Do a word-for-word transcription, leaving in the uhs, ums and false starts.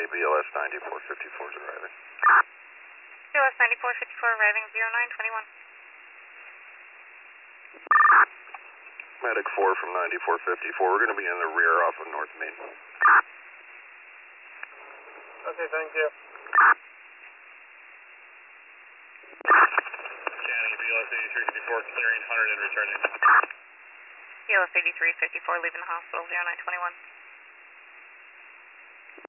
B L S ninety-four fifty-four is arriving. B L S ninety-four fifty-four arriving zero nine twenty-one. Medic four from ninety-four fifty-four, we're going to be in the rear off of North Main. Okay, thank you. Scanning B L S eighty-three fifty-four, clearing one hundred and returning. B L S eighty-three fifty-four leaving the hospital zero nine twenty-one.